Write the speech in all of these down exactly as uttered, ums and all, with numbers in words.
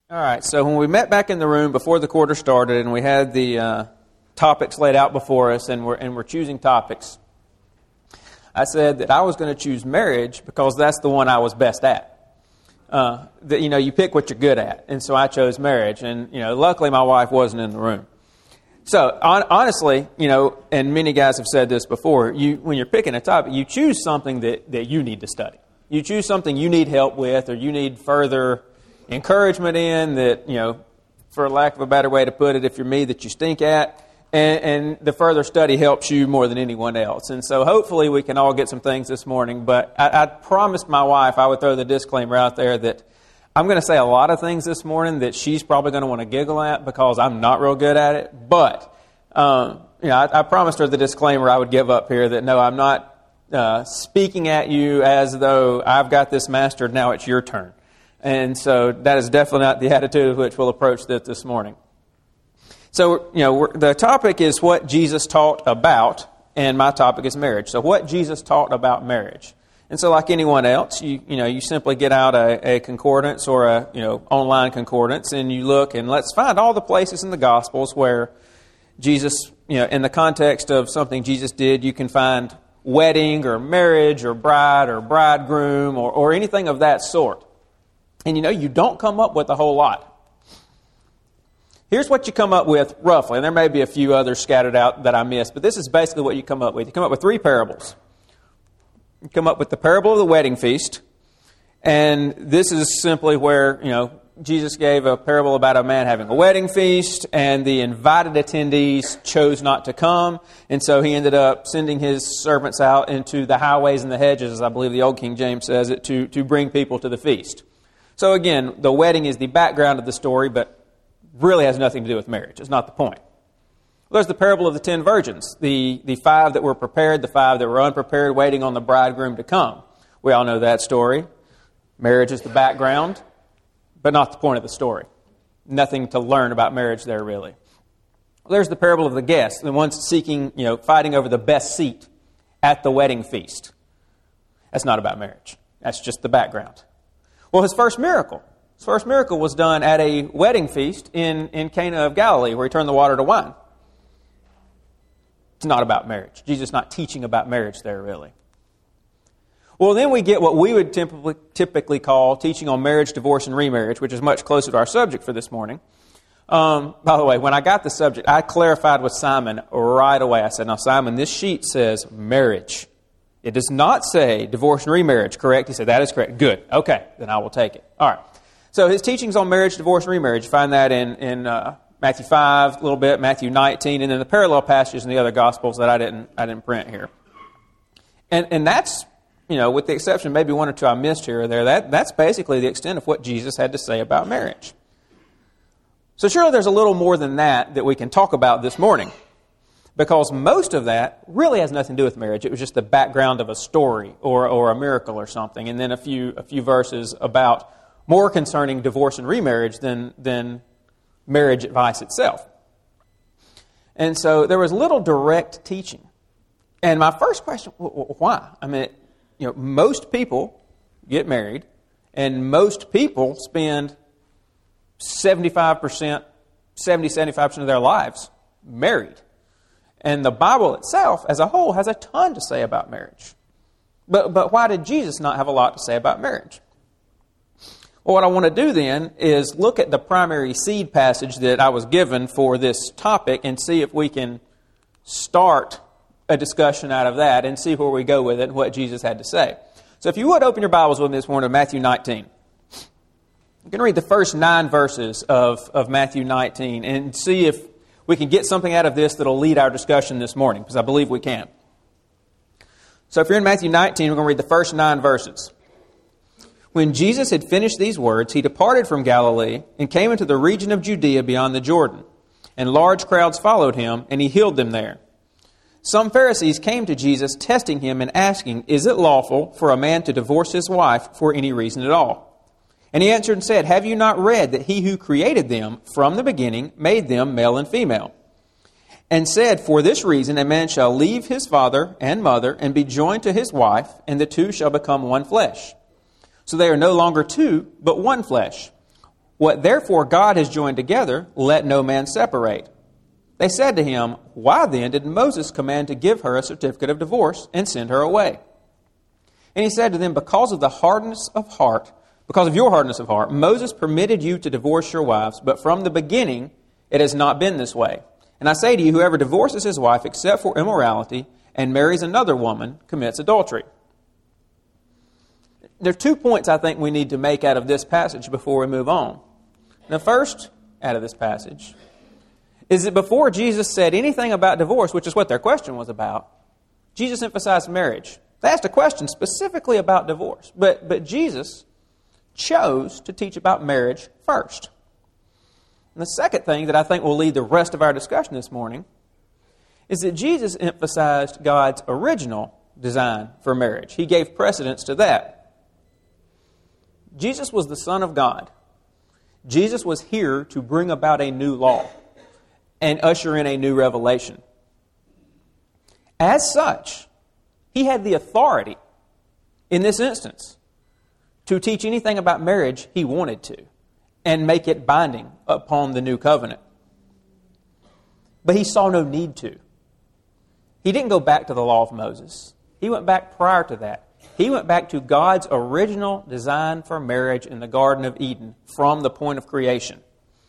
All right, so when we met back in the room before the quarter started and we had the uh, topics laid out before us and we're, and we're choosing topics, I said that I was going to choose marriage because that's the one I was best at. Uh, that, you know, you pick what you're good at, and so I chose marriage. And, you know, luckily my wife wasn't in the room. So, on, honestly, you know, and many guys have said this before, you when you're picking a topic, you choose something that, that you need to study. You choose something you need help with or you need further encouragement in that, you know, for lack of a better way to put it, if you're me, that you stink at, and, and the further study helps you more than anyone else. And so hopefully we can all get some things this morning, but I, I promised my wife I would throw the disclaimer out there that I'm going to say a lot of things this morning that she's probably going to want to giggle at because I'm not real good at it, but um, you know, I, I promised her the disclaimer I would give up here that no, I'm not uh, speaking at you as though I've got this mastered, now it's your turn. And so that is definitely not the attitude with which we'll approach this this morning. So, you know, we're, the topic is what Jesus taught about, and my topic is marriage. So what Jesus taught about marriage. And so like anyone else, you you know, you simply get out a, a concordance or a, you know, online concordance and you look and let's find all the places in the Gospels where Jesus, you know, in the context of something Jesus did, you can find wedding or marriage or bride or bridegroom or, or anything of that sort. And, you know, you don't come up with a whole lot. Here's what you come up with, roughly, and there may be a few others scattered out that I missed, but this is basically what you come up with. You come up with three parables. You come up with the parable of the wedding feast, and this is simply where, you know, Jesus gave a parable about a man having a wedding feast, and the invited attendees chose not to come, and so he ended up sending his servants out into the highways and the hedges, as I believe the Old King James says it, to, to bring people to the feast. So again, the wedding is the background of the story, but really has nothing to do with marriage. It's not the point. Well, there's the parable of the ten virgins, the, the five that were prepared, the five that were unprepared, waiting on the bridegroom to come. We all know that story. Marriage is the background, but not the point of the story. Nothing to learn about marriage there, really. Well, there's the parable of the guests, the ones seeking, you know, fighting over the best seat at the wedding feast. That's not about marriage. That's just the background. Well, his first miracle. His first miracle was done at a wedding feast in, in Cana of Galilee, where he turned the water to wine. It's not about marriage. Jesus is not teaching about marriage there, really. Well, then we get what we would typically, typically call teaching on marriage, divorce, and remarriage, which is much closer to our subject for this morning. Um, by the way, when I got the subject, I clarified with Simon right away. I said, now, Simon, this sheet says marriage. It does not say divorce and remarriage, correct? He said, that is correct. Good. Okay, then I will take it. All right. So his teachings on marriage, divorce, and remarriage, you find that in, in uh, Matthew five a little bit, Matthew nineteen, and then the parallel passages in the other Gospels that I didn't I didn't print here. And and that's, you know, with the exception maybe one or two I missed here or there, that that's basically the extent of what Jesus had to say about marriage. So surely there's a little more than that that we can talk about this morning, because most of that really has nothing to do with marriage. It was just the background of a story or or a miracle or something, and then a few a few verses about more concerning divorce and remarriage than than marriage advice itself. And so there was little direct teaching. And my first question, why? I mean, you know, most people get married, and most people spend seventy-five percent, seventy, seventy-five percent of their lives married. And the Bible itself, as a whole, has a ton to say about marriage. But but why did Jesus not have a lot to say about marriage? Well, what I want to do then is look at the primary seed passage that I was given for this topic and see if we can start a discussion out of that and see where we go with it and what Jesus had to say. So if you would, open your Bibles with me this morning to Matthew nineteen. I'm going to read the first nine verses of, of Matthew nineteen and see if we can get something out of this that will lead our discussion this morning, because I believe we can. So if you're in Matthew nineteen, we're going to read the first nine verses. When Jesus had finished these words, he departed from Galilee and came into the region of Judea beyond the Jordan. And large crowds followed him, and he healed them there. Some Pharisees came to Jesus, testing him and asking, "Is it lawful for a man to divorce his wife for any reason at all?" And he answered and said, "Have you not read that he who created them from the beginning made them male and female? And said, for this reason a man shall leave his father and mother and be joined to his wife, and the two shall become one flesh. So they are no longer two, but one flesh. What therefore God has joined together, let no man separate. They said to him, Why then did Moses command to give her a certificate of divorce and send her away? And he said to them, Because of the hardness of heart, because of your hardness of heart, Moses permitted you to divorce your wives, but from the beginning it has not been this way. And I say to you, whoever divorces his wife except for immorality and marries another woman commits adultery. There are two points I think we need to make out of this passage before we move on. The first out of this passage is that before Jesus said anything about divorce, which is what their question was about, Jesus emphasized marriage. They asked a question specifically about divorce, but, but Jesus chose to teach about marriage first. And the second thing that I think will lead the rest of our discussion this morning is that Jesus emphasized God's original design for marriage. He gave precedence to that. Jesus was the Son of God. Jesus was here to bring about a new law and usher in a new revelation. As such, he had the authority in this instance to teach anything about marriage he wanted to and make it binding upon the new covenant. But he saw no need to. He didn't go back to the law of Moses. He went back prior to that. He went back to God's original design for marriage in the Garden of Eden from the point of creation.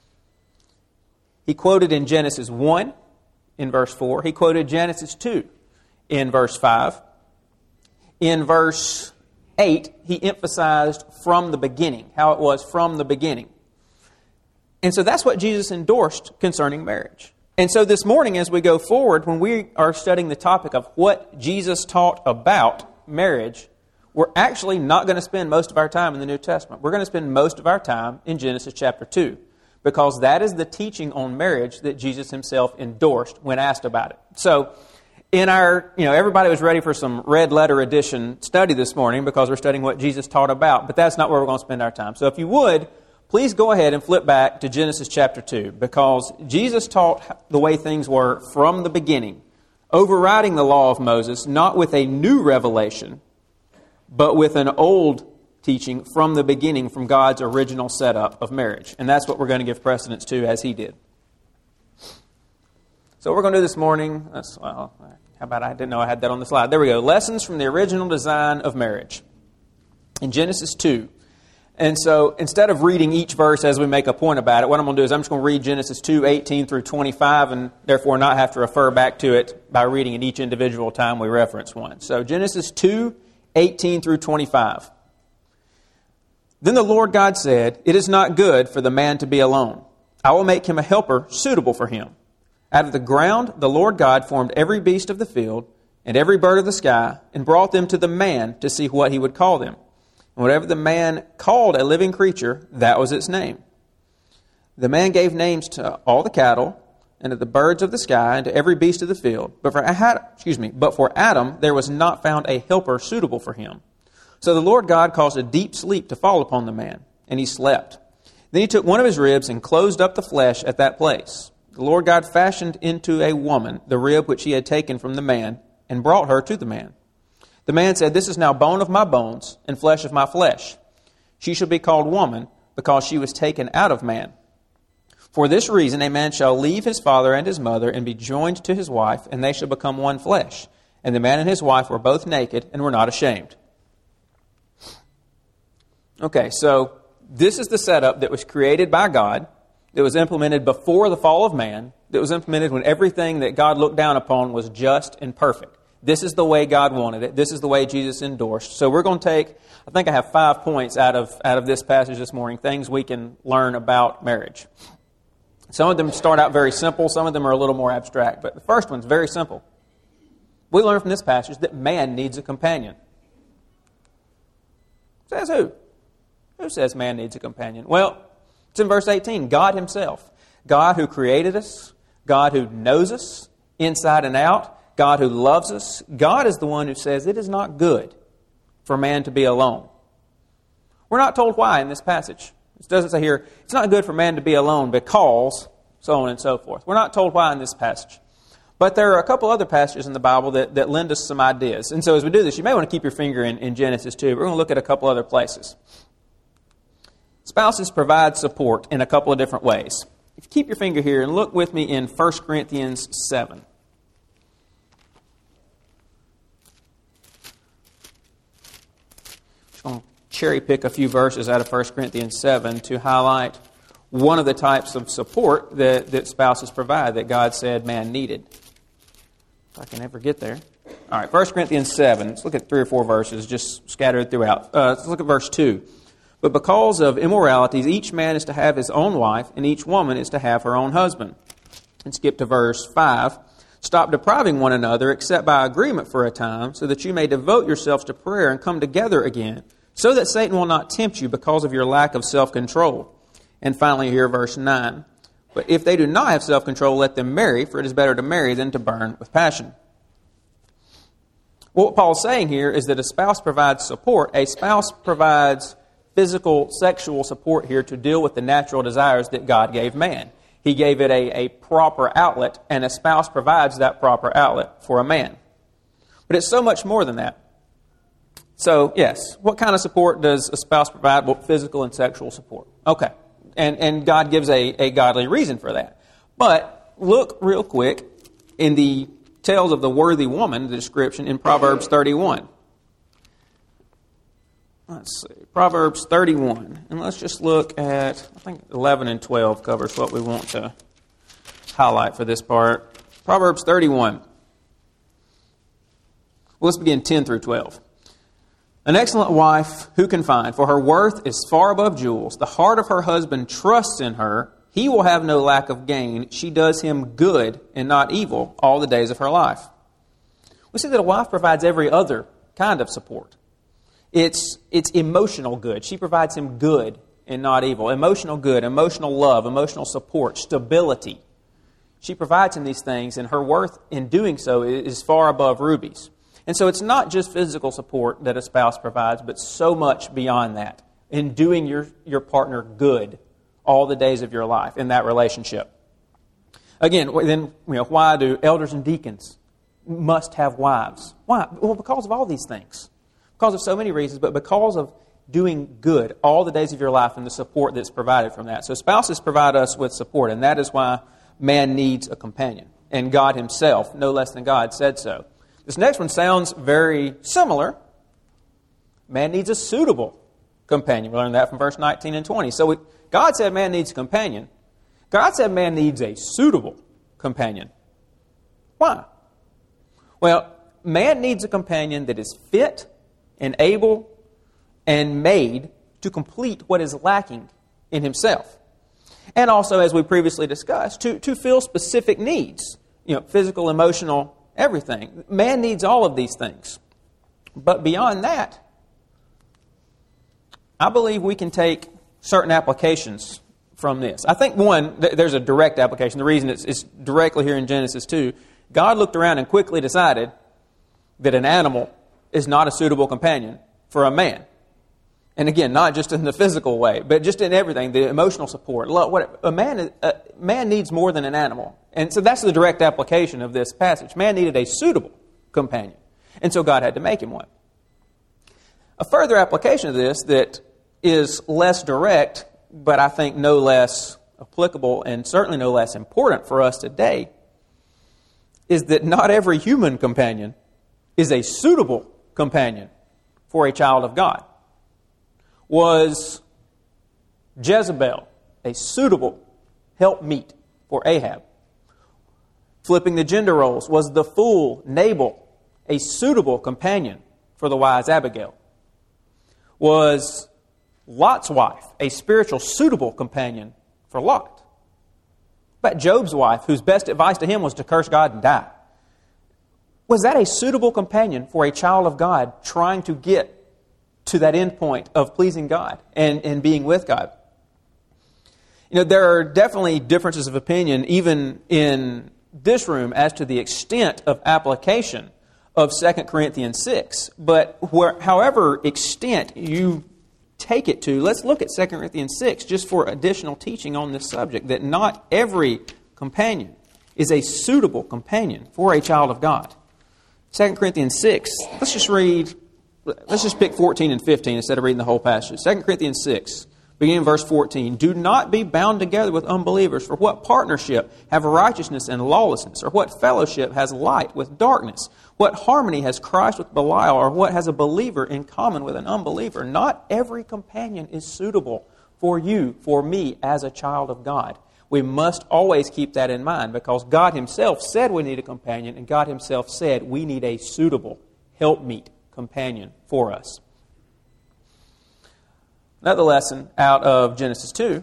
He quoted in Genesis one in verse four. He quoted Genesis two in verse five. In verse eight, he emphasized from the beginning, how it was from the beginning. And so that's what Jesus endorsed concerning marriage. And so this morning as we go forward, when we are studying the topic of what Jesus taught about marriage, we're actually not going to spend most of our time in the New Testament. We're going to spend most of our time in Genesis chapter two, because that is the teaching on marriage that Jesus himself endorsed when asked about it. So in our, you know, everybody was ready for some red letter edition study this morning because we're studying what Jesus taught about, but that's not where we're going to spend our time. So if you would, please go ahead and flip back to Genesis chapter two, because Jesus taught the way things were from the beginning, overriding the law of Moses, not with a new revelation, but with an old teaching from the beginning, from God's original setup of marriage. And that's what we're going to give precedence to as he did. So what we're going to do this morning, that's, well, how about I didn't know I had that on the slide. There we go. Lessons from the original design of marriage in Genesis two. And so instead of reading each verse as we make a point about it, what I'm going to do is I'm just going to read Genesis two, eighteen through twenty-five, and therefore not have to refer back to it by reading it each individual time we reference one. So Genesis two, eighteen through twenty-five. Then the Lord God said, It is not good for the man to be alone. I will make him a helper suitable for him. Out of the ground the Lord God formed every beast of the field and every bird of the sky, and brought them to the man to see what he would call them. And whatever the man called a living creature, that was its name. The man gave names to all the cattle, and to the birds of the sky, and to every beast of the field. But for Adam, excuse me, but for Adam there was not found a helper suitable for him. So the Lord God caused a deep sleep to fall upon the man, and he slept. Then he took one of his ribs and closed up the flesh at that place. The Lord God fashioned into a woman the rib which he had taken from the man, and brought her to the man. The man said, This is now bone of my bones and flesh of my flesh. She shall be called woman, because she was taken out of man. For this reason a man shall leave his father and his mother, and be joined to his wife, and they shall become one flesh. And the man and his wife were both naked, and were not ashamed. Okay, so this is the setup that was created by God, that was implemented before the fall of man, that was implemented when everything that God looked down upon was just and perfect. This is the way God wanted it. This is the way Jesus endorsed. So we're going to take, I think I have five points out of, out of this passage this morning, things we can learn about marriage. Some of them start out very simple. Some of them are a little more abstract. But the first one's very simple. We learn from this passage that man needs a companion. Says who? Who says man needs a companion? Well, it's in verse eighteen. God himself. God who created us. God who knows us inside and out. God who loves us. God is the one who says it is not good for man to be alone. We're not told why in this passage. It doesn't say here, it's not good for man to be alone because, so on and so forth. We're not told why in this passage. But there are a couple other passages in the Bible that, that lend us some ideas. And so as we do this, you may want to keep your finger in, in Genesis two. We're going to look at a couple other places. Spouses provide support in a couple of different ways. If you keep your finger here and look with me in First Corinthians seven. I'm just going to cherry pick a few verses out of First Corinthians seven to highlight one of the types of support that, that spouses provide that God said man needed. If I can ever get there. All right, First Corinthians seven. Let's look at three or four verses just scattered throughout. Uh, let's look at verse two. But because of immoralities, each man is to have his own wife, and each woman is to have her own husband. And skip to verse five. Stop depriving one another, except by agreement for a time, so that you may devote yourselves to prayer and come together again, so that Satan will not tempt you because of your lack of self-control. And finally here, verse nine. But if they do not have self-control, let them marry, for it is better to marry than to burn with passion. What Paul's saying here is that a spouse provides support. A spouse provides physical, sexual support here to deal with the natural desires that God gave man. He gave it a, a proper outlet, and a spouse provides that proper outlet for a man. But it's so much more than that. So, yes, what kind of support does a spouse provide? Well, physical and sexual support. Okay. And, and God gives a, a godly reason for that. But look real quick in the tales of the worthy woman, the description in Proverbs thirty-one. Let's see, Proverbs thirty-one. And let's just look at, I think eleven and twelve covers what we want to highlight for this part. Proverbs thirty-one. Well, let's begin ten through twelve. An excellent wife who can find, for her worth is far above jewels. The heart of her husband trusts in her. He will have no lack of gain. She does him good and not evil all the days of her life. We see that a wife provides every other kind of support. It's, it's emotional good. She provides him good and not evil. Emotional good, emotional love, emotional support, stability. She provides him these things, and her worth in doing so is far above rubies. And so it's not just physical support that a spouse provides, but so much beyond that, in doing your, your partner good all the days of your life in that relationship. Again, then, you know, why do elders and deacons must have wives? Why? Well, because of all these things. Because of so many reasons, but because of doing good all the days of your life and the support that's provided from that. So spouses provide us with support, and that is why man needs a companion. And God himself, no less than God, said so. This next one sounds very similar. Man needs a suitable companion. We learned that from verse nineteen and twenty. So we, God said man needs a companion. God said man needs a suitable companion. Why? Well, man needs a companion that is fit and able and made to complete what is lacking in himself. And also, as we previously discussed, to, to fill specific needs, you know, physical, emotional, everything. Man needs all of these things. But beyond that, I believe we can take certain applications from this. I think, one, th- there's a direct application. The reason it's, it's directly here in Genesis two, God looked around and quickly decided that an animal is not a suitable companion for a man. And again, not just in the physical way, but just in everything, the emotional support. Love, what, a man, a man needs more than an animal. And so that's the direct application of this passage. Man needed a suitable companion. And so God had to make him one. A further application of this that is less direct, but I think no less applicable and certainly no less important for us today, is that not every human companion is a suitable companion for a child of God. Was Jezebel a suitable helpmeet for Ahab? Flipping the gender roles, was the fool Nabal a suitable companion for the wise Abigail? Was Lot's wife a spiritual suitable companion for Lot? But Job's wife, whose best advice to him was to curse God and die, was that a suitable companion for a child of God trying to get to that end point of pleasing God and, and being with God? You know, there are definitely differences of opinion even in this room as to the extent of application of Second Corinthians six. But where, however extent you take it to, let's look at Second Corinthians six just for additional teaching on this subject, that not every companion is a suitable companion for a child of God. Second Corinthians six, let's just read, let's just pick fourteen and fifteen instead of reading the whole passage. Second Corinthians six, Beginning in verse fourteen, do not be bound together with unbelievers, for what partnership have righteousness and lawlessness, or what fellowship has light with darkness? What harmony has Christ with Belial, or what has a believer in common with an unbeliever? Not every companion is suitable for you, for me, as a child of God. We must always keep that in mind, because God Himself said we need a companion, and God Himself said we need a suitable helpmeet companion for us. Another lesson out of Genesis two.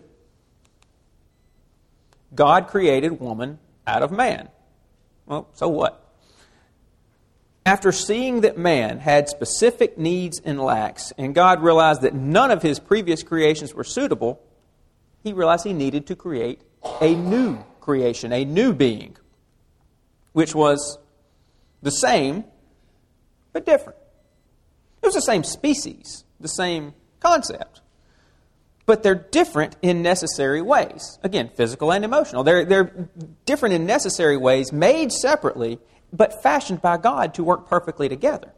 God created woman out of man. Well, so what? After seeing that man had specific needs and lacks, and God realized that none of His previous creations were suitable, He realized He needed to create a new creation, a new being, which was the same, but different. It was the same species, the same concept. But they're different in necessary ways. Again, physical and emotional. They're, they're different in necessary ways, made separately, but fashioned by God to work perfectly together.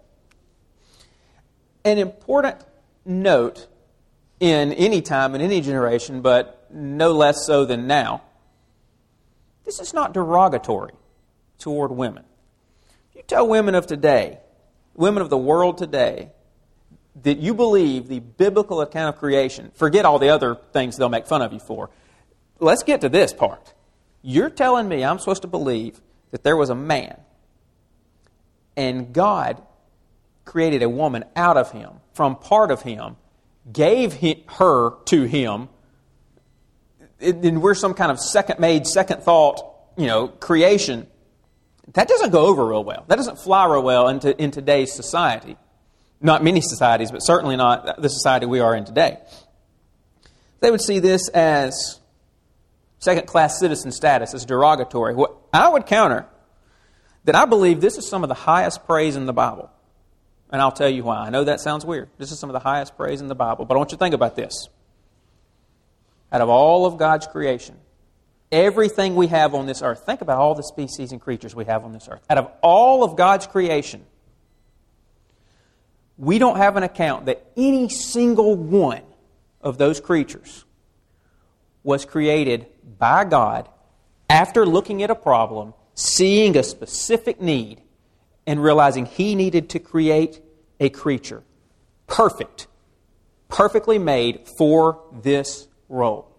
An important note in any time, in any generation, but no less so than now, this is not derogatory toward women. If you tell women of today, women of the world today, that you believe the biblical account of creation, forget all the other things they'll make fun of you for. Let's get to this part. You're telling me I'm supposed to believe that there was a man and God created a woman out of him, from part of him, gave he, her to him, and we're some kind of second-made, second-thought, you know, creation. That doesn't go over real well. That doesn't fly real well into, in today's society. Not many societies, but certainly not the society we are in today. They would see this as second-class citizen status, as derogatory. What I would counter that I believe this is some of the highest praise in the Bible. And I'll tell you why. I know that sounds weird. This is some of the highest praise in the Bible. But I want you to think about this. Out of all of God's creation, everything we have on this earth, think about all the species and creatures we have on this earth. Out of all of God's creation, we don't have an account that any single one of those creatures was created by God after looking at a problem, seeing a specific need, and realizing He needed to create a creature perfect, perfectly made for this role.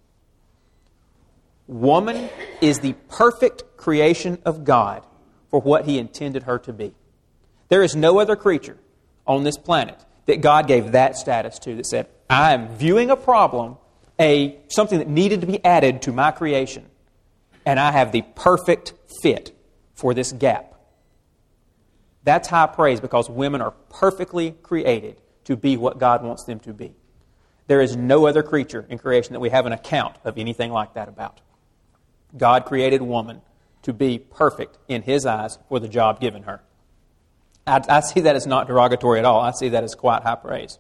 Woman is the perfect creation of God for what He intended her to be. There is no other creature on this planet that God gave that status to, that said, I am viewing a problem, a something that needed to be added to my creation, and I have the perfect fit for this gap. That's high praise, because women are perfectly created to be what God wants them to be. There is no other creature in creation that we have an account of anything like that about. God created woman to be perfect in His eyes for the job given her. I, I see that as not derogatory at all. I see that as quite high praise.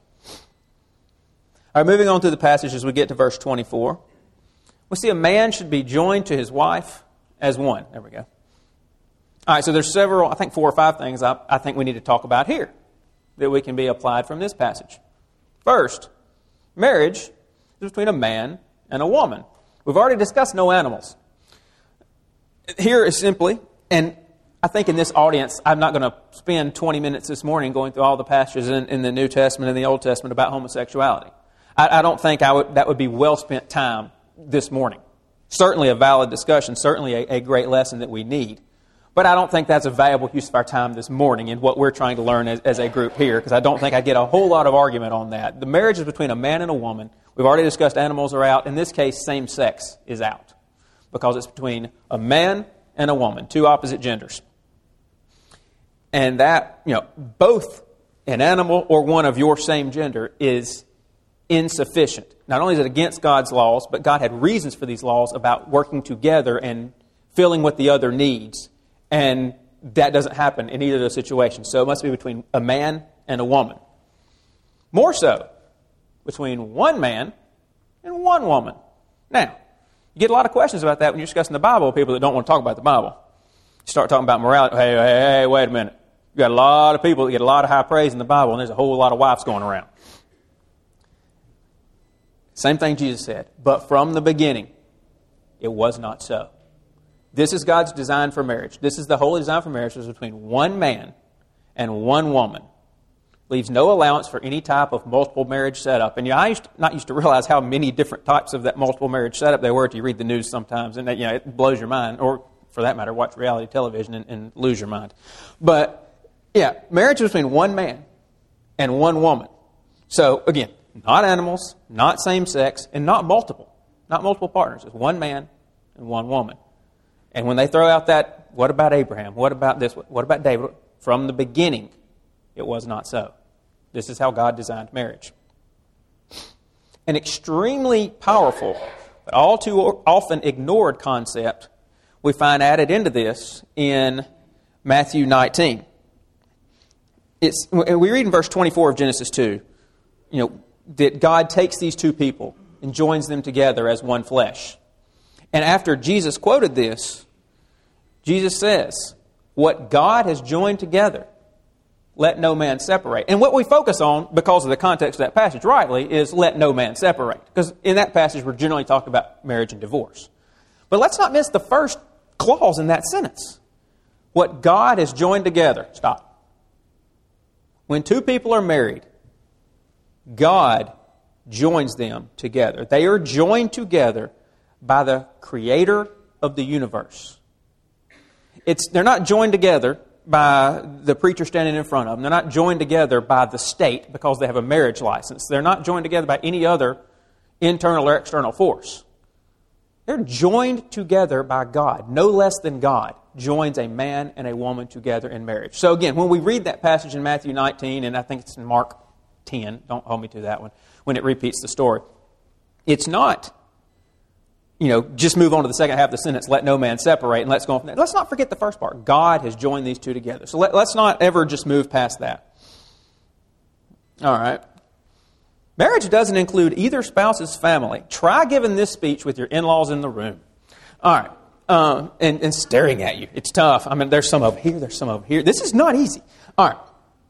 All right, moving on through the passage as we get to verse twenty-four. We see a man should be joined to his wife as one. There we go. All right, so there's several, I think four or five things I, I think we need to talk about here that we can be applied from this passage. First, marriage is between a man and a woman. We've already discussed no animals. Here is simply, and I think in this audience, I'm not going to spend twenty minutes this morning going through all the passages in, in the New Testament and the Old Testament about homosexuality. I, I don't think I would, that would be well spent time this morning. Certainly a valid discussion, certainly a, a great lesson that we need. But I don't think that's a valuable use of our time this morning in what we're trying to learn as, as a group here, because I don't think I get a whole lot of argument on that. The marriage is between a man and a woman. We've already discussed animals are out. In this case, same sex is out, because it's between a man and a woman, two opposite genders. And that, you know, both an animal or one of your same gender is insufficient. Not only is it against God's laws, but God had reasons for these laws about working together and filling what the other needs. And that doesn't happen in either of those situations. So it must be between a man and a woman. More so, between one man and one woman. Now, you get a lot of questions about that when you're discussing the Bible with people that don't want to talk about the Bible. You start talking about morality. Hey, hey, hey, wait a minute. You got a lot of people that get a lot of high praise in the Bible, and there's a whole lot of wives going around. Same thing Jesus said. But from the beginning, it was not so. This is God's design for marriage. This is the holy design for marriage. It's between one man and one woman. Leaves no allowance for any type of multiple marriage setup. And you know, I used to, not used to realize how many different types of that multiple marriage setup there were until you read the news sometimes. And that, you know, it blows your mind. Or, for that matter, watch reality television and, and lose your mind. But, yeah, marriage is between one man and one woman. So, again, not animals, not same sex, and not multiple. Not multiple partners. It's one man and one woman. And when they throw out that, what about Abraham? What about this? What about David? From the beginning, it was not so. This is how God designed marriage. An extremely powerful, but all too often ignored concept we find added into this in Matthew nineteen. It's, we read in verse twenty-four of Genesis two, you know, that God takes these two people and joins them together as one flesh. And after Jesus quoted this, Jesus says, what God has joined together, let no man separate. And what we focus on, because of the context of that passage rightly, is let no man separate. Because in that passage, we're generally talking about marriage and divorce. But let's not miss the first clause in that sentence. What God has joined together. Stop. When two people are married, God joins them together. They are joined together by the Creator of the universe. It's, they're not joined together by the preacher standing in front of them. They're not joined together by the state because they have a marriage license. They're not joined together by any other internal or external force. They're joined together by God. No less than God joins a man and a woman together in marriage. So again, when we read that passage in Matthew nineteen, and I think it's in Mark ten, don't hold me to that one, when it repeats the story, it's not, you know, just move on to the second half of the sentence, let no man separate, and let's go on from there. Let's not forget the first part. God has joined these two together. So let, let's not ever just move past that. All right. Marriage doesn't include either spouse's family. Try giving this speech with your in-laws in the room. All right. Um, and, and staring at you. It's tough. I mean, there's some over here, there's some over here. This is not easy. All right.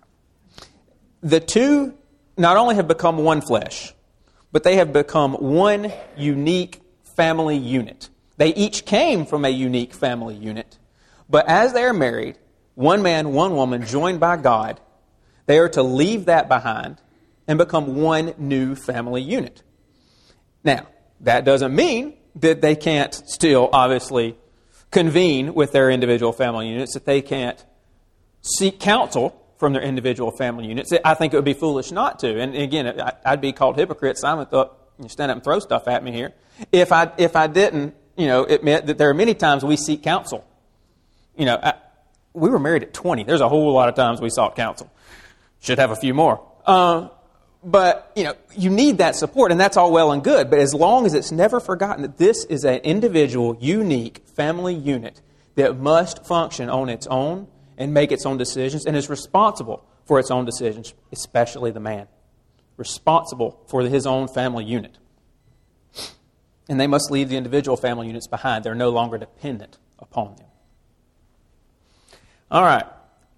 The two not only have become one flesh, but they have become one unique family unit. They each came from a unique family unit. But as they are married, one man, one woman, joined by God, they are to leave that behind and become one new family unit. Now, that doesn't mean that they can't still, obviously, convene with their individual family units, that they can't seek counsel from their individual family units. I think it would be foolish not to. And again, I'd be called hypocrite. Simon thought, you stand up and throw stuff at me here. If I if I didn't, you know, admit that there are many times we seek counsel. You know, I, we were married at twenty. There's a whole lot of times we sought counsel. Should have a few more. Uh, but, you know, you need that support, and that's all well and good. But as long as it's never forgotten that this is an individual, unique family unit that must function on its own and make its own decisions and is responsible for its own decisions, especially the man. Responsible for his own family unit. And they must leave the individual family units behind. They're no longer dependent upon them. All right.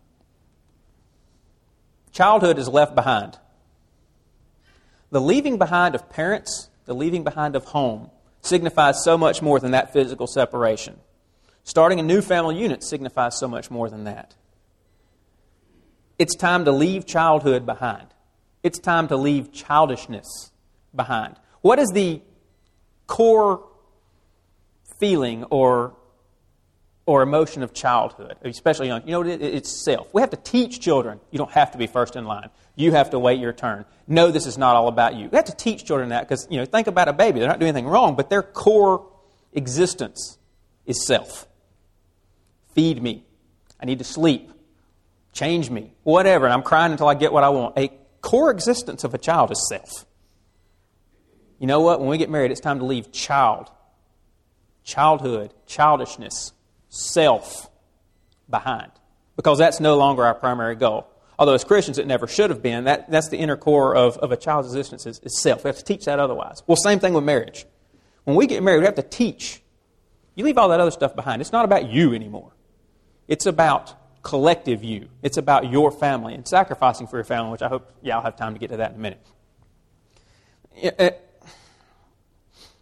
Childhood is left behind. The leaving behind of parents, the leaving behind of home, signifies so much more than that physical separation. Starting a new family unit signifies so much more than that. It's time to leave childhood behind. It's time to leave childishness behind. What is the core feeling or or emotion of childhood, especially young? You know, it, it's self. We have to teach children, you don't have to be first in line. You have to wait your turn. No, this is not all about you. We have to teach children that because, you know, think about a baby. They're not doing anything wrong, but their core existence is self. Feed me. I need to sleep. Change me. Whatever. And I'm crying until I get what I want. A core existence of a child is self. You know what? When we get married, it's time to leave child, childhood, childishness, self behind. Because that's no longer our primary goal. Although as Christians it never should have been, that, that's the inner core of, of a child's existence is, is self. We have to teach that otherwise. Well, same thing with marriage. When we get married, we have to teach. You leave all that other stuff behind. It's not about you anymore. It's about collective you. It's about your family and sacrificing for your family, which I hope, yeah, I'll have time to get to that in a minute.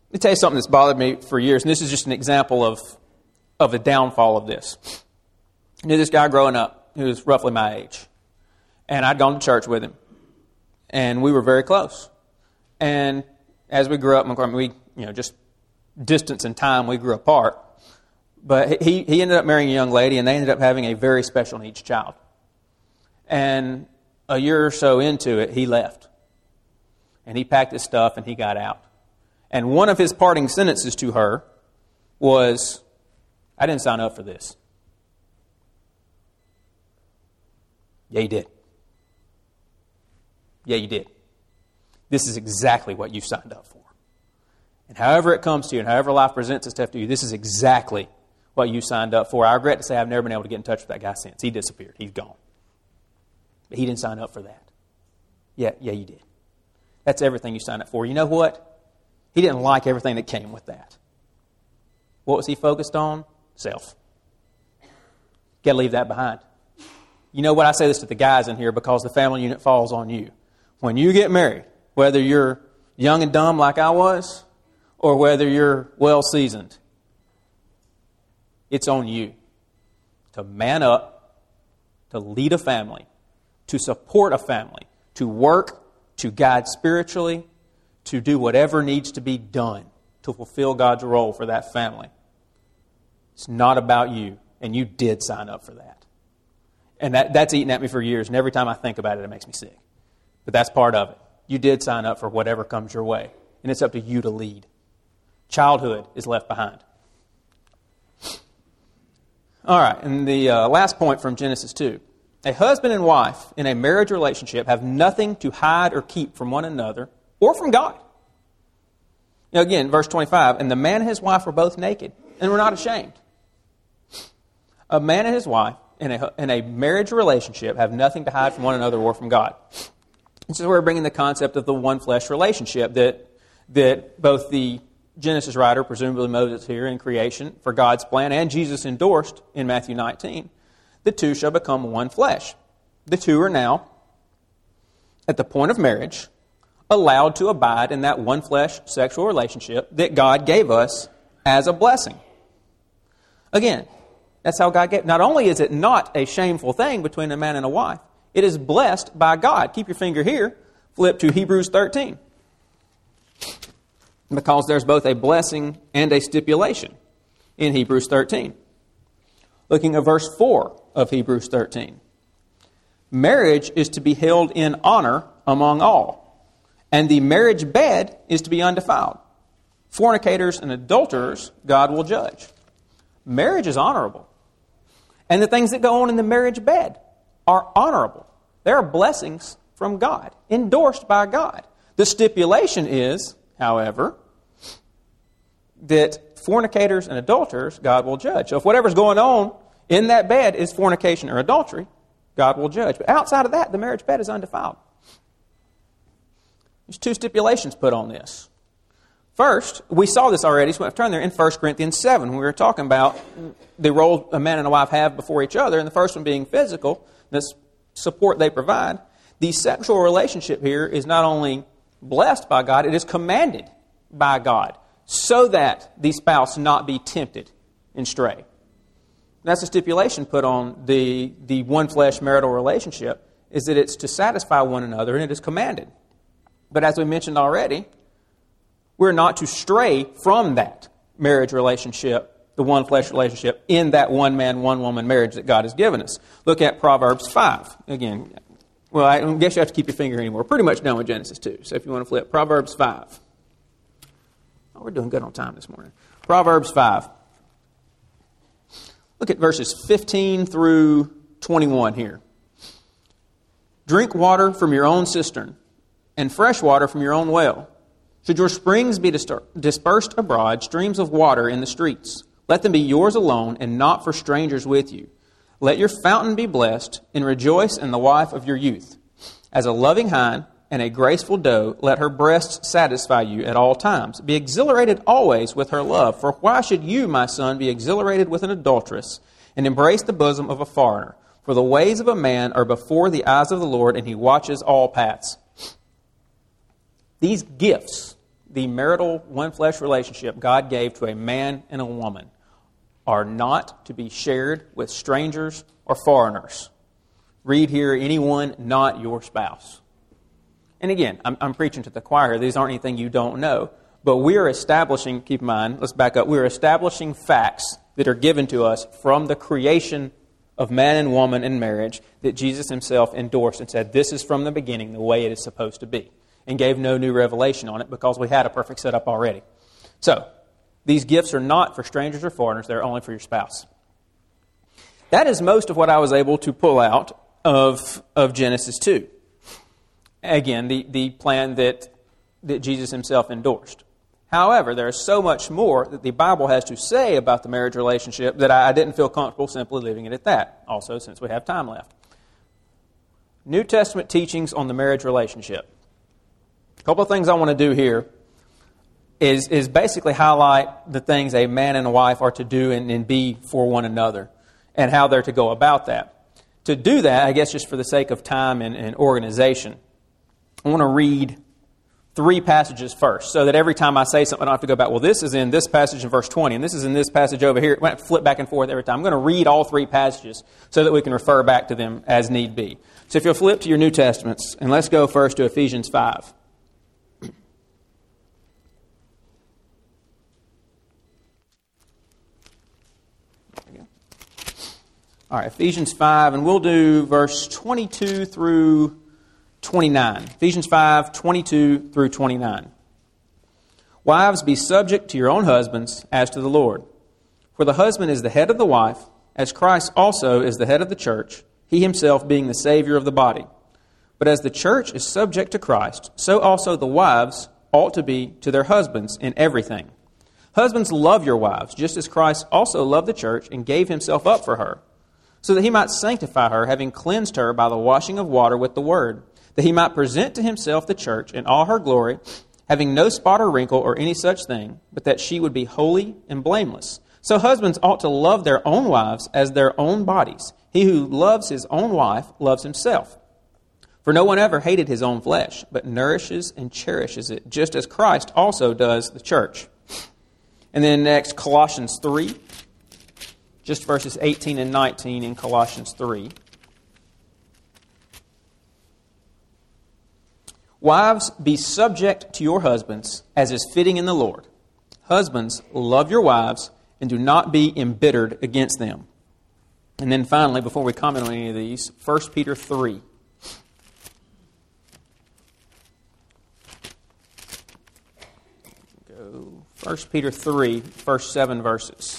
me tell you something that's bothered me for years, and this is just an example of, of the downfall of this. I knew this guy growing up who was roughly my age, and I'd gone to church with him, and we were very close. And as we grew up, I mean, we, you know, just distance and time, we grew apart. But he, he ended up marrying a young lady, and they ended up having a very special needs child. And a year or so into it, he left. And he packed his stuff, and he got out. And one of his parting sentences to her was, I didn't sign up for this. Yeah, you did. Yeah, you did. This is exactly what you signed up for. And however it comes to you, and however life presents itself to you, this is exactly what you signed up for. I regret to say I've never been able to get in touch with that guy since. He disappeared. He's gone. But he didn't sign up for that. Yeah, yeah, you did. That's everything you signed up for. You know what? He didn't like everything that came with that. What was he focused on? Self. Got to leave that behind. You know what? I say this to the guys in here because the family unit falls on you. When you get married, whether you're young and dumb like I was, or whether you're well-seasoned, it's on you to man up, to lead a family, to support a family, to work, to guide spiritually, to do whatever needs to be done to fulfill God's role for that family. It's not about you, and you did sign up for that. And that, that's eaten at me for years, and every time I think about it, it makes me sick. But that's part of it. You did sign up for whatever comes your way, and it's up to you to lead. Childhood is left behind. All right, and the uh, last point from Genesis two. A husband and wife in a marriage relationship have nothing to hide or keep from one another or from God. Now again, verse twenty-five, and the man and his wife were both naked and were not ashamed. A man and his wife in a, in a marriage relationship have nothing to hide from one another or from God. This is where we're bringing the concept of the one flesh relationship that, that both the Genesis writer, presumably Moses here in creation, for God's plan, and Jesus endorsed in Matthew nineteen. The two shall become one flesh. The two are now, at the point of marriage, allowed to abide in that one flesh sexual relationship that God gave us as a blessing. Again, that's how God gave. Not only is it not a shameful thing between a man and a wife, it is blessed by God. Keep your finger here. Flip to Hebrews thirteen. Because there's both a blessing and a stipulation in Hebrews thirteen. Looking at verse four of Hebrews thirteen. Marriage is to be held in honor among all, and the marriage bed is to be undefiled. Fornicators and adulterers God will judge. Marriage is honorable. And the things that go on in the marriage bed are honorable. They are blessings from God, endorsed by God. The stipulation is, however, that fornicators and adulterers God will judge. So if whatever's going on in that bed is fornication or adultery, God will judge. But outside of that, the marriage bed is undefiled. There's two stipulations put on this. First, we saw this already, so we have to turn there in First Corinthians seven, when we were talking about the role a man and a wife have before each other, and the first one being physical, this support they provide. The sexual relationship here is not only blessed by God, it is commanded by God, so that the spouse not be tempted and stray. That's a stipulation put on the, the one flesh marital relationship, is that it's to satisfy one another, and it is commanded. But as we mentioned already, we're not to stray from that marriage relationship, the one flesh relationship, in that one man, one woman marriage that God has given us. Look at Proverbs five. Again, well, I guess you have to keep your finger anymore. We're pretty much done with Genesis two. So if you want to flip, Proverbs five. Oh, we're doing good on time this morning. Proverbs five. Look at verses fifteen through twenty-one here. Drink water from your own cistern, and fresh water from your own well. Should your springs be dispersed abroad, streams of water in the streets, let them be yours alone and not for strangers with you. Let your fountain be blessed, and rejoice in the wife of your youth. As a loving hind and a graceful doe, let her breasts satisfy you at all times. Be exhilarated always with her love. For why should you, my son, be exhilarated with an adulteress and embrace the bosom of a foreigner? For the ways of a man are before the eyes of the Lord, and he watches all paths. These gifts the marital one-flesh relationship God gave to a man and a woman are not to be shared with strangers or foreigners. Read here, anyone not your spouse. And again, I'm, I'm preaching to the choir here. These aren't anything you don't know. But we are establishing, keep in mind, let's back up. We are establishing facts that are given to us from the creation of man and woman in marriage that Jesus himself endorsed and said, this is from the beginning the way it is supposed to be. And gave no new revelation on it because we had a perfect setup already. So, these gifts are not for strangers or foreigners. They're only for your spouse. That is most of what I was able to pull out of, of Genesis two. Again, the, the plan that, that Jesus himself endorsed. However, there is so much more that the Bible has to say about the marriage relationship that I, I didn't feel comfortable simply leaving it at that. Also, since we have time left. New Testament teachings on the marriage relationship. A couple of things I want to do here is, is basically highlight the things a man and a wife are to do and, and be for one another and how they're to go about that. To do that, I guess just for the sake of time and, and organization, I want to read three passages first so that every time I say something, I don't have to go back, well, this is in this passage in verse twenty, and this is in this passage over here. I have to flip back and forth every time. I'm going to read all three passages so that we can refer back to them as need be. So if you'll flip to your New Testaments, and let's go first to Ephesians five. All right, Ephesians five, and we'll do verse twenty-two through twenty-nine. Ephesians five, twenty-two through twenty-nine. Wives, be subject to your own husbands as to the Lord. For the husband is the head of the wife, as Christ also is the head of the church, he himself being the Savior of the body. But as the church is subject to Christ, so also the wives ought to be to their husbands in everything. Husbands, love your wives, just as Christ also loved the church and gave himself up for her, so that he might sanctify her, having cleansed her by the washing of water with the word, that he might present to himself the church in all her glory, having no spot or wrinkle or any such thing, but that she would be holy and blameless. So husbands ought to love their own wives as their own bodies. He who loves his own wife loves himself. For no one ever hated his own flesh, but nourishes and cherishes it, just as Christ also does the church. And then next, Colossians three. Just verses eighteen and nineteen in Colossians three. Wives, be subject to your husbands, as is fitting in the Lord. Husbands, love your wives, and do not be embittered against them. And then finally, before we comment on any of these, First Peter three. Go First Peter three, first seven verses.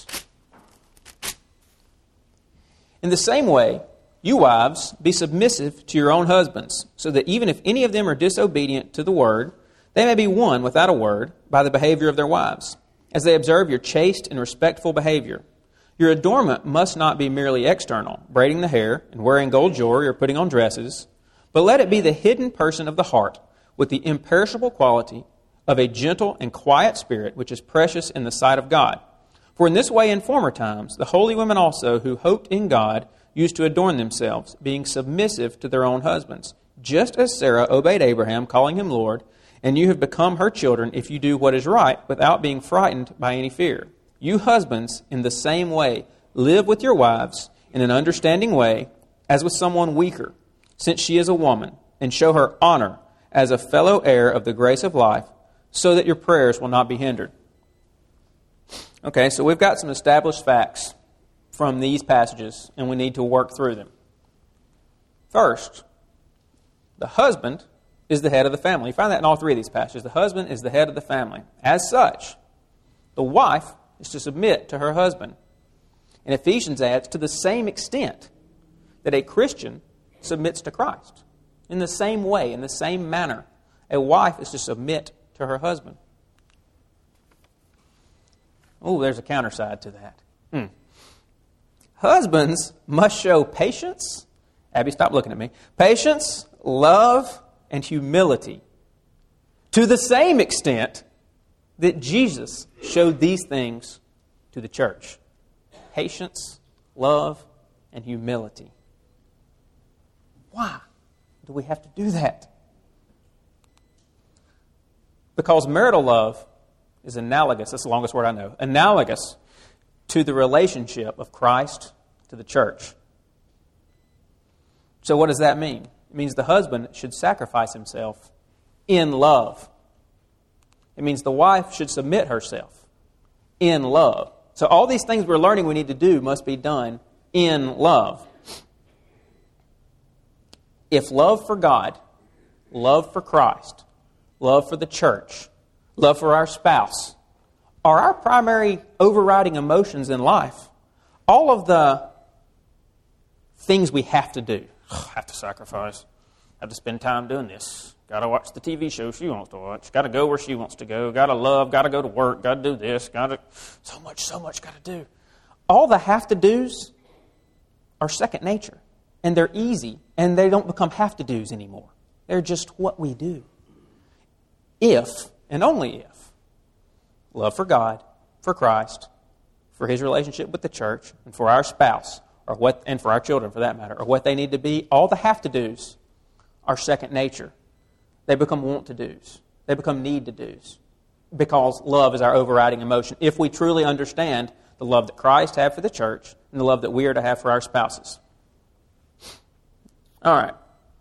In the same way, you wives, be submissive to your own husbands, so that even if any of them are disobedient to the word, they may be won without a word by the behavior of their wives, as they observe your chaste and respectful behavior. Your adornment must not be merely external, braiding the hair and wearing gold jewelry or putting on dresses, but let it be the hidden person of the heart, with the imperishable quality of a gentle and quiet spirit, which is precious in the sight of God. For in this way in former times, the holy women also who hoped in God used to adorn themselves, being submissive to their own husbands, just as Sarah obeyed Abraham, calling him Lord, and you have become her children if you do what is right, without being frightened by any fear. You husbands, in the same way, live with your wives in an understanding way, as with someone weaker, since she is a woman, and show her honor as a fellow heir of the grace of life, so that your prayers will not be hindered. Okay, so we've got some established facts from these passages, and we need to work through them. First, the husband is the head of the family. You find that in all three of these passages. The husband is the head of the family. As such, the wife is to submit to her husband. And Ephesians adds, to the same extent that a Christian submits to Christ. In the same way, in the same manner, a wife is to submit to her husband. Oh, there's a counter side to that. Hmm. Husbands must show patience. Abby, stop looking at me. Patience, love, and humility to the same extent that Jesus showed these things to the church. Patience, love, and humility. Why do we have to do that? Because marital love is analogous, that's the longest word I know, analogous to the relationship of Christ to the church. So what does that mean? It means the husband should sacrifice himself in love. It means the wife should submit herself in love. So all these things we're learning we need to do must be done in love. If love for God, love for Christ, love for the church, love for our spouse are our primary overriding emotions in life, all of the things we have to do, have to sacrifice, have to spend time doing this, got to watch the T V show she wants to watch, got to go where she wants to go, got to love, got to go to work, got to do this, got to, so much, so much got to do. All the have-to-dos are second nature, and they're easy, and they don't become have-to-dos anymore. They're just what we do. If, and only if, love for God, for Christ, for His relationship with the church, and for our spouse, or what, and for our children for that matter, or what they need to be, all the have-to-dos are second nature. They become want-to-dos. They become need-to-dos. Because love is our overriding emotion. If we truly understand the love that Christ had for the church and the love that we are to have for our spouses. All right.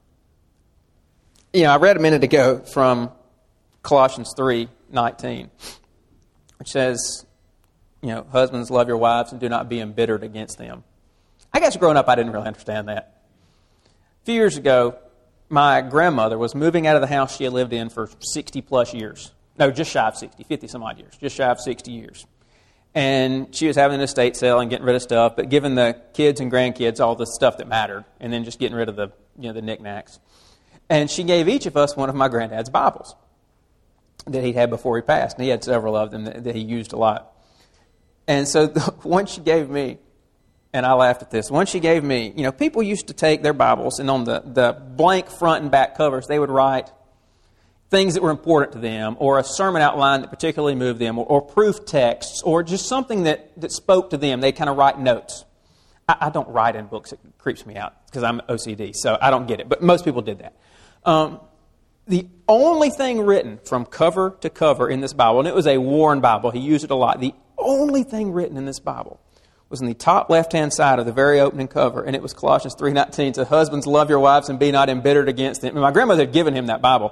You know, I read a minute ago from Colossians three nineteen, which says, you know, husbands, love your wives and do not be embittered against them. I guess growing up I didn't really understand that. A few years ago, my grandmother was moving out of the house she had lived in for sixty plus years. No, just shy of sixty, fifty some odd years, just shy of sixty years. And she was having an estate sale and getting rid of stuff, but giving the kids and grandkids all the stuff that mattered, and then just getting rid of the, you know, the knickknacks. And she gave each of us one of my granddad's Bibles that he'd had before he passed. And he had several of them that, that he used a lot. And so the one she gave me, and I laughed at this, one she gave me, you know, people used to take their Bibles, and on the, the blank front and back covers, they would write things that were important to them, or a sermon outline that particularly moved them, or, or proof texts, or just something that, that spoke to them. They'd kind of write notes. I, I don't write in books. It creeps me out because I'm O C D, so I don't get it. But most people did that. Um, the only thing written from cover to cover in this Bible, and it was a worn Bible, he used it a lot, the only thing written in this Bible was in the top left-hand side of the very opening cover, and it was Colossians three nineteen, to husbands, love your wives and be not embittered against them. And my grandmother had given him that Bible.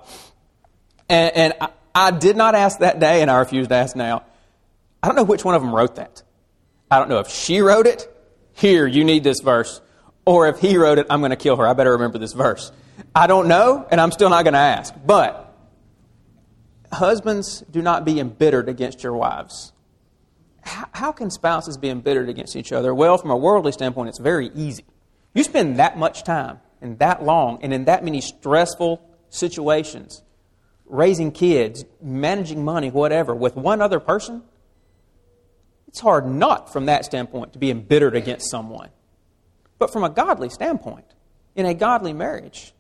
And, and I, I did not ask that day, and I refuse to ask now. I don't know which one of them wrote that. I don't know if she wrote it, here, you need this verse, or if he wrote it, I'm going to kill her. I better remember this verse. I don't know, and I'm still not going to ask. But husbands, do not be embittered against your wives. How, how can spouses be embittered against each other? Well, from a worldly standpoint, it's very easy. You spend that much time and that long and in that many stressful situations, raising kids, managing money, whatever, with one other person, it's hard not from that standpoint to be embittered against someone. But from a godly standpoint, in a godly marriage,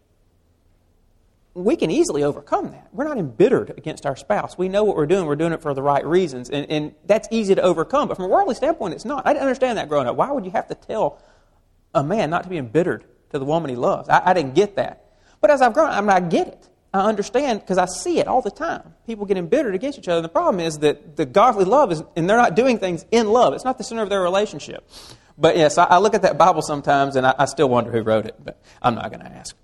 we can easily overcome that. We're not embittered against our spouse. We know what we're doing. We're doing it for the right reasons. And, and that's easy to overcome. But from a worldly standpoint, it's not. I didn't understand that growing up. Why would you have to tell a man not to be embittered to the woman he loves? I, I didn't get that. But as I've grown, I mean, I get it. I understand because I see it all the time. People get embittered against each other. And the problem is that the godly love is, and they're not doing things in love. It's not the center of their relationship. But yes, I, I look at that Bible sometimes and I, I still wonder who wrote it, but I'm not going to ask.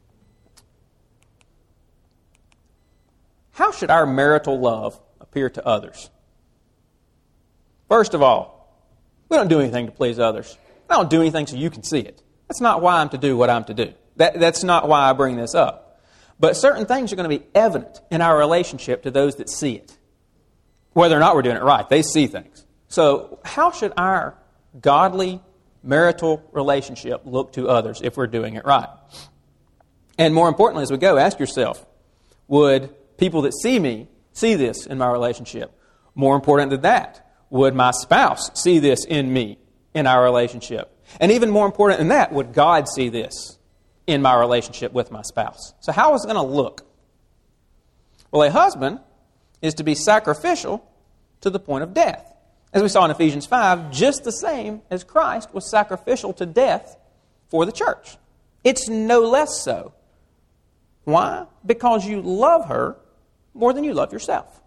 How should our marital love appear to others? First of all, we don't do anything to please others. I don't do anything so you can see it. That's not why I'm to do what I'm to do. That, that's not why I bring this up. But certain things are going to be evident in our relationship to those that see it. Whether or not we're doing it right, they see things. So how should our godly marital relationship look to others if we're doing it right? And more importantly, as we go, ask yourself, would people that see me see this in my relationship? More important than that, would my spouse see this in me in our relationship? And even more important than that, would God see this in my relationship with my spouse? So how is it going to look? Well, a husband is to be sacrificial to the point of death. As we saw in Ephesians five, just the same as Christ was sacrificial to death for the church. It's no less so. Why? Because you love her more than you love yourself.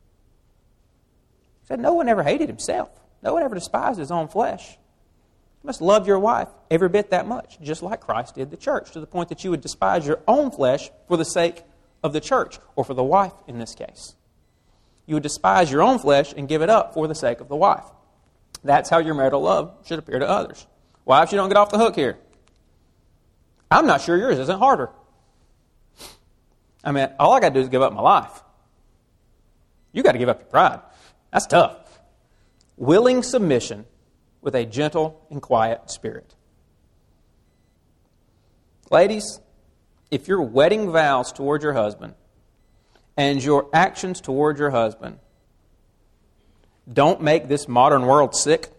He said, no one ever hated himself. No one ever despised his own flesh. You must love your wife every bit that much, just like Christ did the church, to the point that you would despise your own flesh for the sake of the church, or for the wife in this case. You would despise your own flesh and give it up for the sake of the wife. That's how your marital love should appear to others. Wives, you don't get off the hook here. I'm not sure yours isn't harder. I mean, all I got to do is give up my life. You got to give up your pride. That's tough. Willing submission with a gentle and quiet spirit. Ladies, if your wedding vows toward your husband and your actions toward your husband don't make this modern world sick,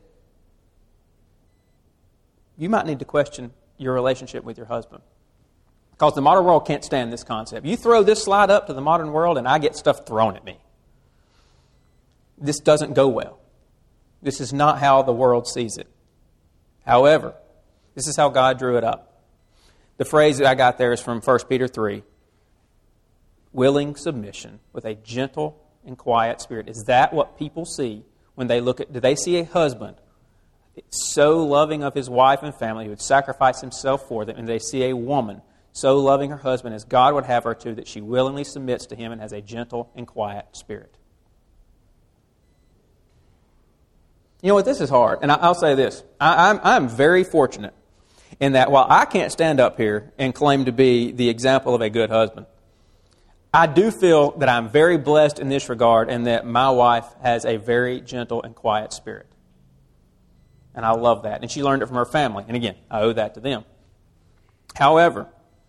you might need to question your relationship with your husband. Because the modern world can't stand this concept. You throw this slide up to the modern world and I get stuff thrown at me. This doesn't go well. This is not how the world sees it. However, this is how God drew it up. The phrase that I got there is from First Peter three. Willing submission with a gentle and quiet spirit. Is that what people see when they look at, do they see a husband so loving of his wife and family who would sacrifice himself for them, and they see a woman so loving her husband as God would have her to, that she willingly submits to him and has a gentle and quiet spirit? You know what, this is hard, and I'll say this. I, I'm, I'm very fortunate in that while I can't stand up here and claim to be the example of a good husband, I do feel that I'm very blessed in this regard, and that my wife has a very gentle and quiet spirit. And I love that. And she learned it from her family. And again, I owe that to them. However,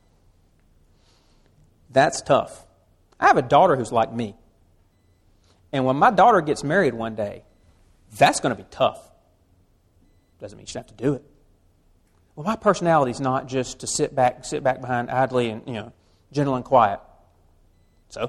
that's tough. I have a daughter who's like me. And when my daughter gets married one day, that's going to be tough. Doesn't mean you have to do it. Well, my personality is not just to sit back, sit back behind idly and, you know, gentle and quiet. So,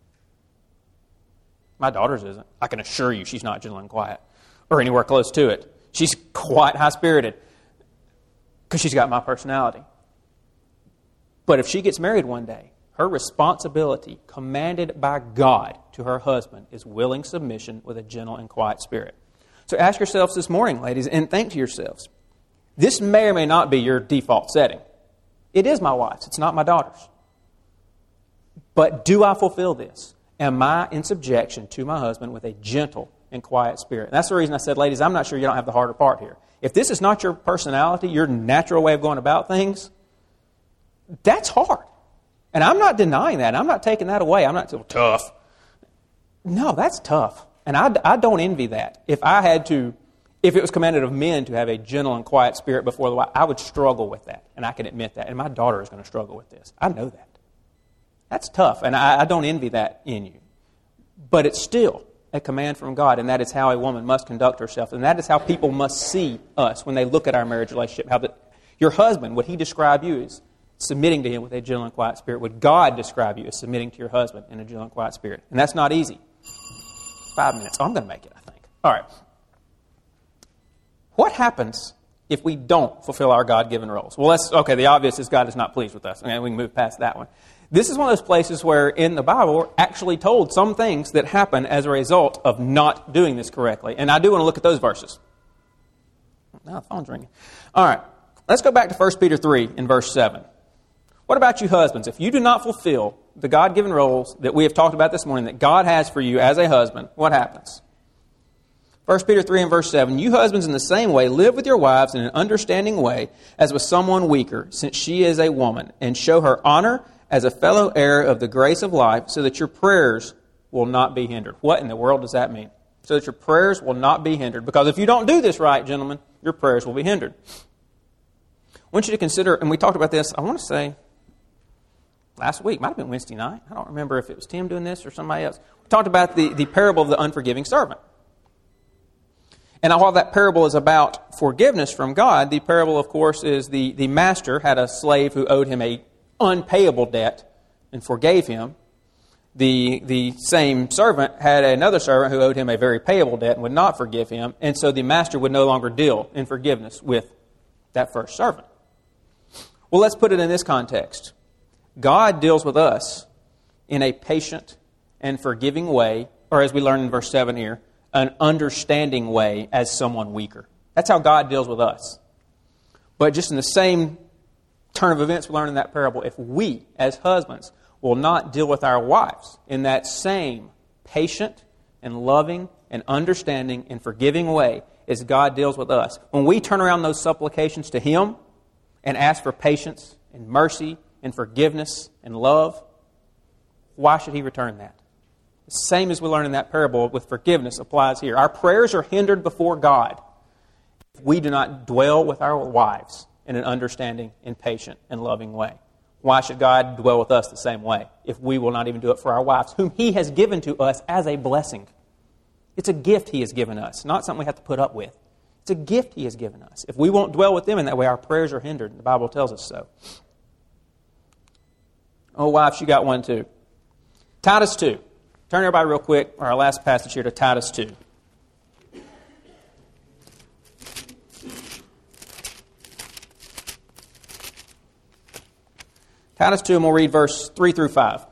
my daughter's isn't. I can assure you she's not gentle and quiet, or anywhere close to it. She's quite high-spirited because she's got my personality. But if she gets married one day, her responsibility, commanded by God to her husband, is willing submission with a gentle and quiet spirit. So ask yourselves this morning, ladies, and think to yourselves, this may or may not be your default setting. It is my wife's. It's not my daughter's. But do I fulfill this? Am I in subjection to my husband with a gentle and quiet spirit? And that's the reason I said, ladies, I'm not sure you don't have the harder part here. If this is not your personality, your natural way of going about things, that's hard. And I'm not denying that. I'm not taking that away. I'm not saying, tough. No, that's tough. And I, I don't envy that. If I had to, if it was commanded of men to have a gentle and quiet spirit before the wife, I would struggle with that. And I can admit that. And my daughter is going to struggle with this. I know that. That's tough, and I, I don't envy that in you. But it's still a command from God, and that is how a woman must conduct herself. And that is how people must see us when they look at our marriage relationship. How that your husband, would he describe you as submitting to him with a gentle and quiet spirit? Would God describe you as submitting to your husband in a gentle and quiet spirit? And that's not easy. Five minutes. Oh, I'm going to make it, I think. All right. What happens if we don't fulfill our God-given roles? Well, that's, okay, the obvious is God is not pleased with us. Okay, we can move past that one. This is one of those places where in the Bible we're actually told some things that happen as a result of not doing this correctly. And I do want to look at those verses. Now the phone's ringing. All right, let's go back to First Peter three in verse seven. What about you husbands? If you do not fulfill the God-given roles that we have talked about this morning that God has for you as a husband, what happens? First Peter three and verse seven, you husbands in the same way live with your wives in an understanding way as with someone weaker, since she is a woman, and show her honor as a fellow heir of the grace of life, so that your prayers will not be hindered. What in the world does that mean? So that your prayers will not be hindered. Because if you don't do this right, gentlemen, your prayers will be hindered. I want you to consider, and we talked about this, I want to say, last week, might have been Wednesday night. I don't remember if it was Tim doing this or somebody else. We talked about the, the parable of the unforgiving servant. And while that parable is about forgiveness from God, the parable, of course, is the, the master had a slave who owed him a unpayable debt and forgave him. The, the same servant had another servant who owed him a very payable debt and would not forgive him. And so the master would no longer deal in forgiveness with that first servant. Well, let's put it in this context. God deals with us in a patient and forgiving way, or as we learn in verse seven here, an understanding way as someone weaker. That's how God deals with us. But just in the same turn of events we learn in that parable, if we, as husbands, will not deal with our wives in that same patient and loving and understanding and forgiving way as God deals with us, when we turn around those supplications to Him and ask for patience and mercy and forgiveness and love, why should He return that? The same as we learn in that parable with forgiveness applies here. Our prayers are hindered before God if we do not dwell with our wives in an understanding and patient and loving way. Why should God dwell with us the same way if we will not even do it for our wives, whom He has given to us as a blessing? It's a gift He has given us, not something we have to put up with. It's a gift He has given us. If we won't dwell with them in that way, our prayers are hindered. The Bible tells us so. Oh, wives, you got one too. Titus two. Turn everybody real quick, our last passage here, to Titus two. Titus two, and we'll read verse three through five.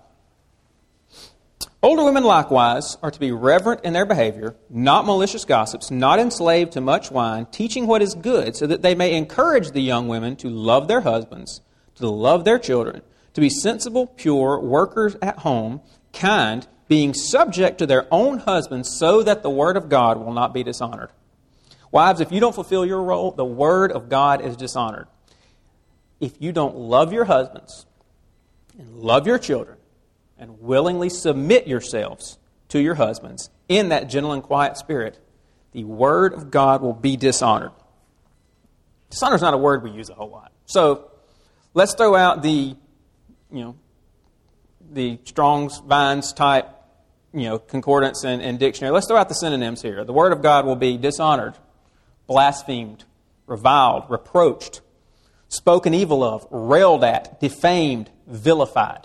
Older women likewise are to be reverent in their behavior, not malicious gossips, not enslaved to much wine, teaching what is good, so that they may encourage the young women to love their husbands, to love their children, to be sensible, pure, workers at home, kind, being subject to their own husbands, so that the word of God will not be dishonored. Wives, if you don't fulfill your role, the word of God is dishonored. If you don't love your husbands and love your children and willingly submit yourselves to your husbands in that gentle and quiet spirit, the word of God will be dishonored. Dishonor is not a word we use a whole lot. So let's throw out the, you know, the Strong's Vines type, you know, concordance and, and dictionary. Let's throw out the synonyms here. The word of God will be dishonored, blasphemed, reviled, reproached, spoken evil of, railed at, defamed, vilified.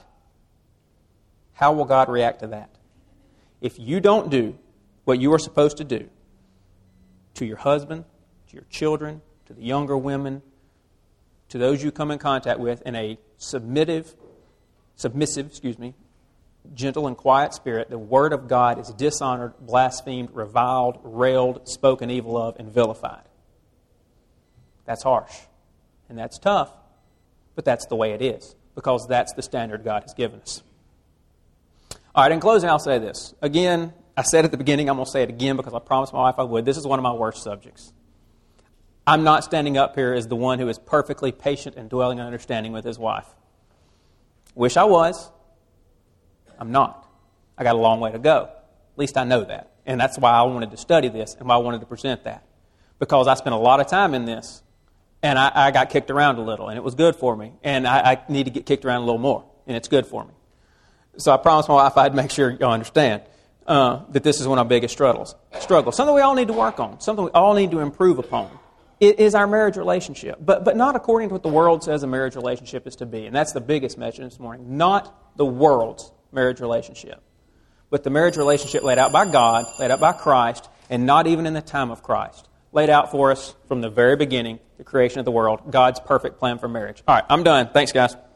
How will God react to that? If you don't do what you are supposed to do to your husband, to your children, to the younger women, to those you come in contact with in a submissive, submissive, excuse me, gentle and quiet spirit, the word of God is dishonored, blasphemed, reviled, railed, spoken evil of, and vilified. That's harsh. And that's tough. But that's the way it is. Because that's the standard God has given us. All right, in closing, I'll say this. Again, I said at the beginning, I'm going to say it again because I promised my wife I would. This is one of my worst subjects. I'm not standing up here as the one who is perfectly patient and dwelling and understanding with his wife. Wish I was. I'm not. I got a long way to go. At least I know that. And that's why I wanted to study this and why I wanted to present that. Because I spent a lot of time in this, and I, I got kicked around a little, and it was good for me. And I, I need to get kicked around a little more, and it's good for me. So I promised my wife I'd make sure y'all understand uh, that this is one of our biggest struggles. Struggles. Something we all need to work on. Something we all need to improve upon. It is our marriage relationship. But but not according to what the world says a marriage relationship is to be. And that's the biggest message this morning. Not the world's marriage relationship. But the marriage relationship laid out by God, laid out by Christ, and not even in the time of Christ. Laid out for us from the very beginning, the creation of the world, God's perfect plan for marriage. All right, I'm done. Thanks, guys.